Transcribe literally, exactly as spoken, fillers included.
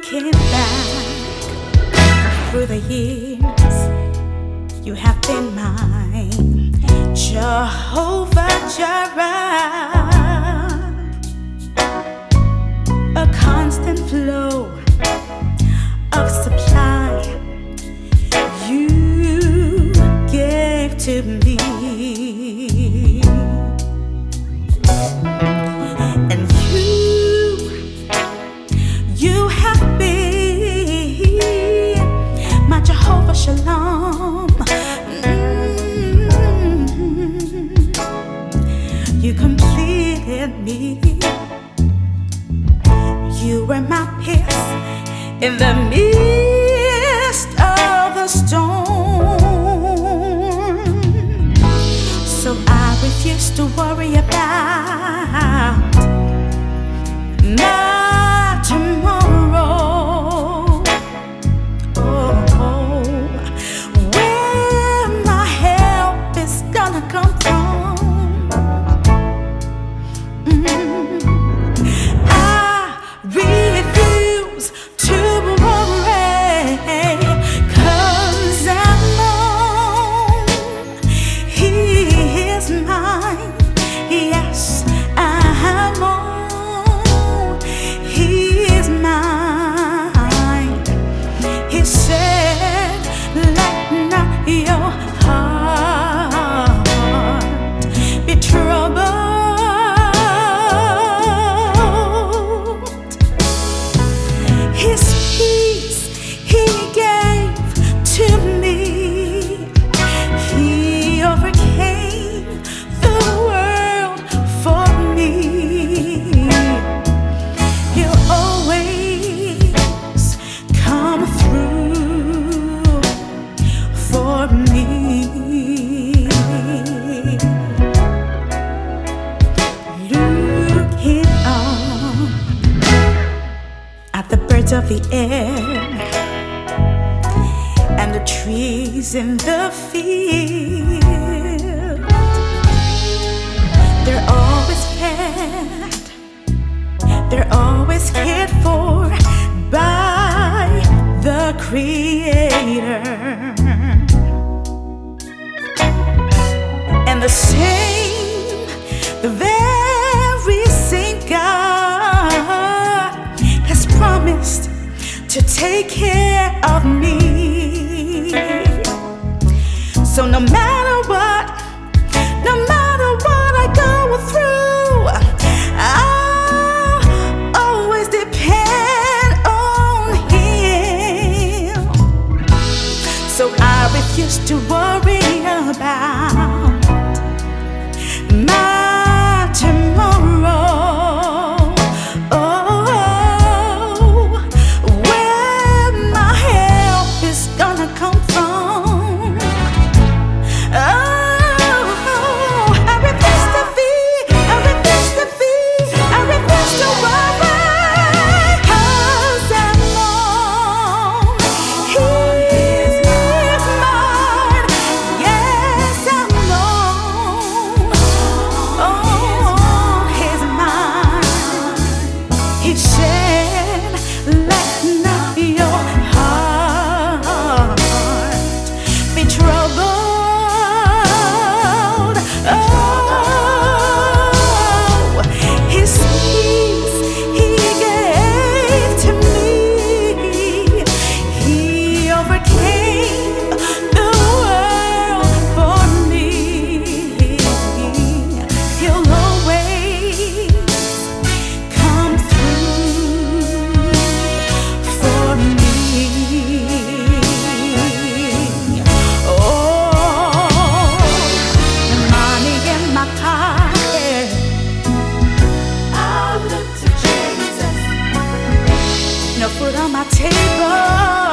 Looking back through the years, you have been mine, Jehovah Jireh, a constant flow of supply you gave to me. And you, you have been my Jehovah Shalom. Mm-hmm. You completed me. You were my peace in the midst of the storm. So I refuse to worry about my tomorrow. Oh, where my help is gonna come from. Mm. I refuse to worry, 'cause I know He is mine. Yes, I know He is mine. He said, let not your heart be troubled. His peace He gave to me. He overcame the world for me. He'll always come through for me. Looking up at the birds of the air and the trees in the field, they're always cared, they're always cared for by the Creator. And the same, the very same God has promised to take care of me. So no matter what, no matter what I go through, I'll always depend on Him. So I refuse to worry about my tomorrow. Oh, where my help is gonna come from. Oh, I refuse to be, I refuse to be, I refuse to worry, 'cause I know He is mine. Yes, I know. Oh, He's mine. He said, let not your heart be troubled. Oh, His peace He gave to me. He overcame the world for me. He'll always come through for me. Oh, the money in my pocket, I'll look to Jesus. No food on my table.